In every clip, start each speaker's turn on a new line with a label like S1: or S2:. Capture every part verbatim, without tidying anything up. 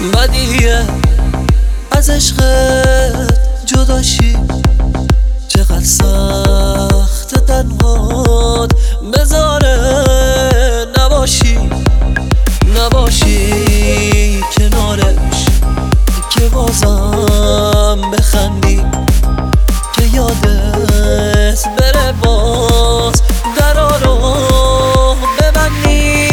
S1: بدیه از عشقت جداشی، چقدر سخت تنهات بذاره نباشی نباشی کنارش، که بازم بخندی، که یادت بره باز درا رو ببندی.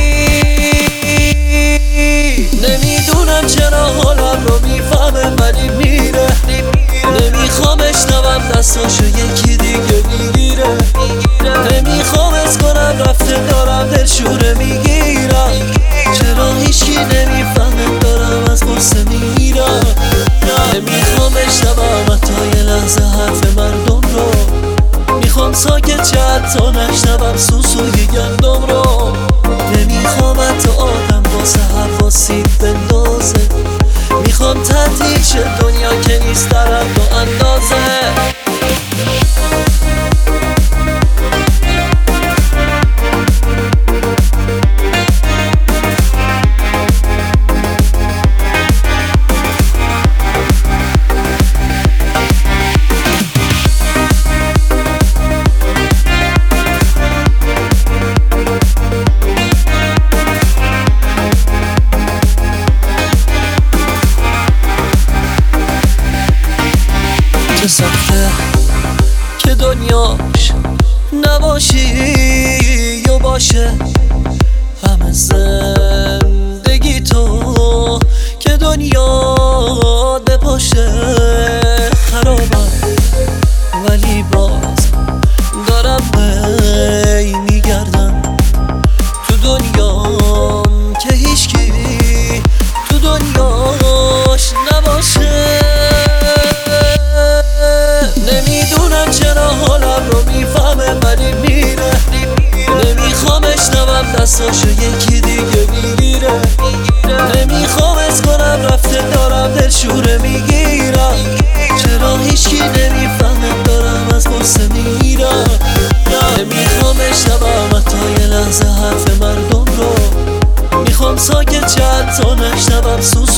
S1: نمیدونم چرا حالم رو میفهمه ولی میره، نمیخوام اشنوم دستاشو یکی دیگه میگیره، نمیخوام از کنم رفته دارم دلشوره میگیرم، چرا هیچکی نمیفهمه دارم از غصه میرم. نمیخوام اشنوم حتی یه لحظه حرف مردم رو، میخوام ساکت چه حتی نشنوم سوسوی گندم رو، نمیخوام حتی آدم واسه حرفا سیب بندازه، میخوام تعطیل شه دنیا که نیست در حد و اندازه. چه سخته که دنیاش نباشی یا باشه، همه زندگی تو که دنیا بپاشه. خرابم ولی باز دارم هی میگردم تو دنیام که هیچکی تو دنیاش نباشه. نمیدونم چرا حالم رو میفهمه ولی میره، نمیخوام اشنوم دستاشو یکی دیگه میگیره، نمیخوام از کنم رفته دارم دلشوره میگیرم، چرا هیچکی نمیفهمه دارم از غصه میرم. نمیخوام اشنوم حتی یه لحظه حرف مردم رو، میخوام ساکت چه حتی نشنوم سوس